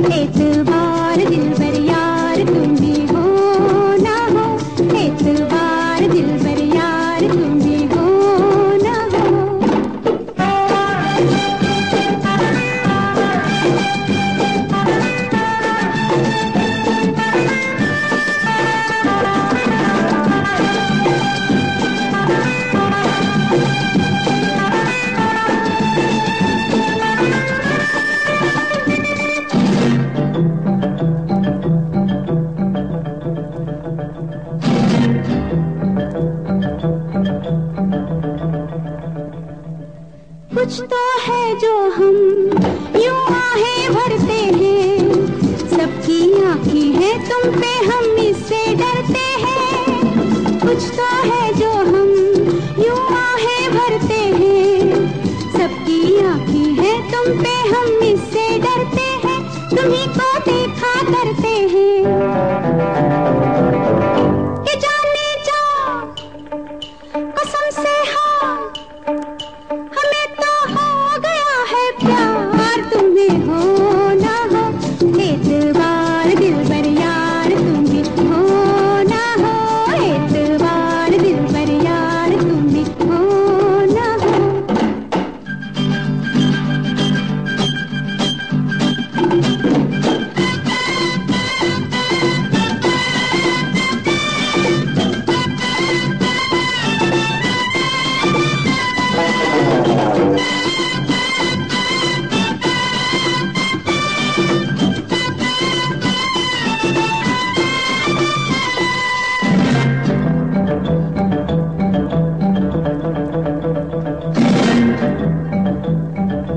एतबार दिलबर यार तुम भी हो ना हो, एतबार दिलबर यार तुम भी हो ना हो। कुछ तो है जो हम यूं आहें भरते हैं, सबकी आँखें हैं तुम पे हम इससे डरते हैं। कुछ तो है जो हम यूं आहें भरते हैं, सबकी आँखें हैं तुम पे हम इससे डरते हैं। तुम्हीं को देखा करते हैं कि जाने जा कसम से हाँ, हमें तो हो गया है प्यार तुम्हें हो ना हो, एतबार दिलबर यार तुम भी हो ना हो, एतबार दिलबर यार तुम भी हो ना हो।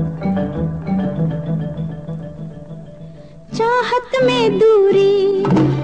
चाहत में दूरी